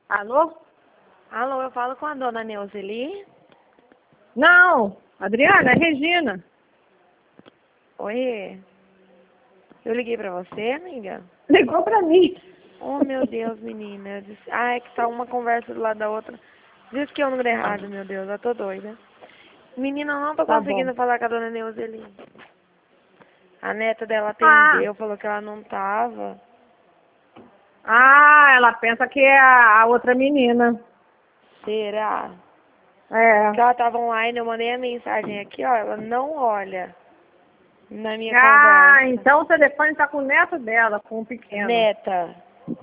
Alô? Alô, eu falo com a dona Neuzeli? Não, Adriana, é Regina. Oi. Eu liguei pra você, amiga? Ligou pra mim. Oh, meu Deus, menina. Eu disse... Ah, é que tá uma conversa do lado da outra. Diz que é o número errado, meu Deus. Eu tô doida. Menina, eu não tô Tá bom. conseguindo falar com a dona Neuzeli. A neta dela Ah, atendeu, falou que ela não tava. ela pensa que é a outra menina. Será? É. Que ela tava online, eu mandei a mensagem aqui, ó. Ela não olha na minha Ah, conversa. então o telefone tá com o neto dela, com o pequeno. Neta.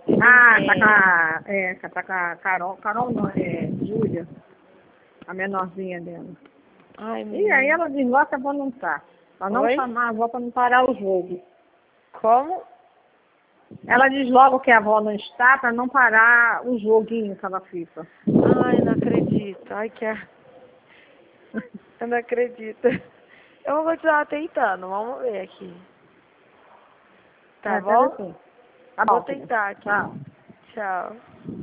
Tá com a Carol. Carol não, é Júlia, a menorzinha dela. Ai, E aí menina. ela desloca que a avó não tá. Pra não Oi? chamar a avó pra não parar o jogo. Como? Ela diz logo que a avó não está pra não parar o joguinho que ela fica. Ai, não acredito. Ai, eu não acredito. Eu vou continuar tentando. Vamos ver aqui. Tá É, pera bom? assim. Tá Vou bom, filha. tentar aqui. Tchau. Tchau.